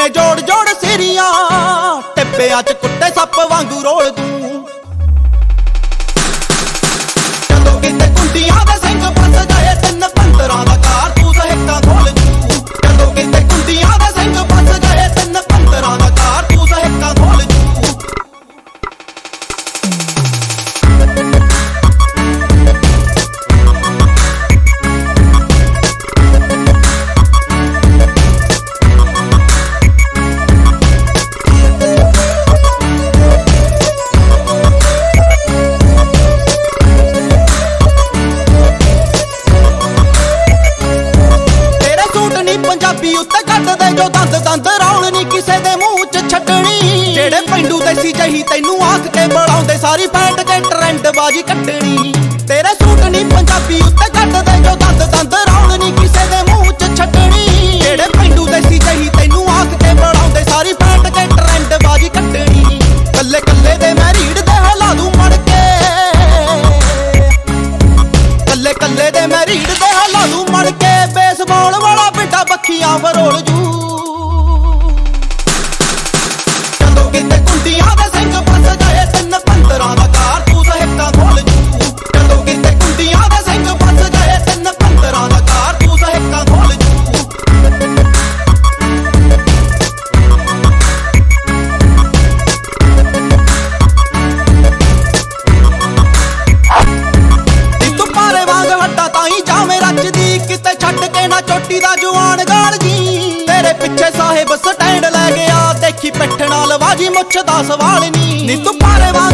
ਨੇ ਜੋੜ ਜੋੜ ਸਿਰੀਆਂ ਟਿੱਬਿਆਂ ਚ ਕੁੱਤੇ ਸੱਪ ਵਾਂਗੂ ਰੋਲ ਦੂੰ। ਜਦੋਂ ਕਿਤੇ ਕੁੰਡੀਆਂ ਦੇ ਸਿੰਘ ਫਸ ਗਏ ਤਿੰਨ ਪੰਦਰਾਂ ਦਾ ਕਾਰਤੂਸ ਹਿੱਕਾਂ ਖੋਲ ਦੂੰ। ਜਦੋਂ ਕਿਤੇ ਕੁੰਡੀਆਂ ਦੇ ਸਿੰਘ ਫਸ ਗਏ ਤਿੰਨ ਪੰਦਰਾਂ ਦਾ ਕਾਰਤੂਸ ਹਿੱਕਾਂ ਖੋਲ ਦੂੰ। ਪੰਜਾਬੀ ਉੱਤੇ ਕੱਢਦੇ ਜੋ ਦੰਦ ਦੰਦ ਰੌਲ ਨੀ ਕਿਸੇ ਦੇ ਮੂੰਹ ਚ ਛੱਡਣੀ। ਜਿਹੜੇ ਪਿੰਡੂ ਦੇਸੀ ਜਹੀ ਤੈਨੂੰ ਆਖ ਕੇ ਬੁਲਾਉਂਦੇ ਸਾਰੀ ਪੈਂਟ ਕੇ ਟਰੈਂਡ ਬਾਜੀ ਕੱਢਣੀ। ਤੇਰੇ ਸੂਟ ਨੀ ਪੰਜਾਬੀ ਉੱਤੇ ਕੱਢਦੇ ਜੋ ਦੰਦ ਦੰਦ ਰੌਲ ਨੀ ਕਿਸੇ ਦੇ ਮੂੰਹ ਚ ਛੱਡਣੀ। ਜਿਹੜੇ ਪਿੰਡੂ ਦੇਸੀ ਜਹੀ ਤੈਨੂੰ ਆਖ ਕੇ ਬੁਲਾਉਂਦੇ ਸਾਰੀ ਪੈਂਟ ਕੇ ਟਰੈਂਡ ਬਾਜੀ ਕੱਢਣੀ। ਕੱਲੇ ਕੱਲੇ ਦੇ ਮੈਂ ਰੀੜ ਦੇ ਹਿਲਾ ਦੂੰ ਮੜ ਕੇ, ਕੱਲੇ ਕੱਲੇ ਦੇ ਮੈਂ ਰੀੜ ਦੇ ਹਿਲਾ ਦੂੰ ਮੜ ਕੇ। ਬੇਸਬਾਲ ਵਾਲਾ ਪਿੰਡਾ ਬੱਖੀਆਂ ਵਰੋਲ ਜੂ। ਜਦੋਂ ਕਿਤੇ ਕੁੰਡੀਆਂ ਦੇ ਸਿੰਘ ਫਸ ਗਏ ਤਿੰਨ ਪੰਦਰਾਂ ਦਾ ਕਾਰਤੂਸ ਹਿੱਕਾਂ ਖੋਲ ਜੂ। ਜਦੋਂ ਕਿਤੇ ਕੁੰਡੀਆਂ ਦੇ ਸਿੰਘ ਫਸ ਗਏ ਤਿੰਨ ਪੰਦਰਾਂ ਦਾ ਕਾਰਤੂਸ ਹਿੱਕਾਂ ਖੋਲ ਜੂ। ਤੂੰ ਪਾਰੇ ਵਾਂਗ ਹੱਟਾ ਤਾਈ ਜਾਵੇਂ ਰੱਜਦੀ ਕਿਤੇ ਛੱਡ ਕੇ ਨਾ ਚੋਟੀ ਦਾ ਜਵਾਨ ਗਾਲ ਜੀ। ਤੇਰੇ ਪਿੱਛੇ ਸਾਹਿਬ ਸਟੈਂਡ ਲੈ ਗਿਆ ਦੇਖੀ ਪਿੱਠ ਨਾਲ ਬਾਜੀ ਮੁੱਛ ਦਾ ਸਵਾਲ ਨੀ। ਤੂੰ ਪਾਰੇ ਵਾਂਗ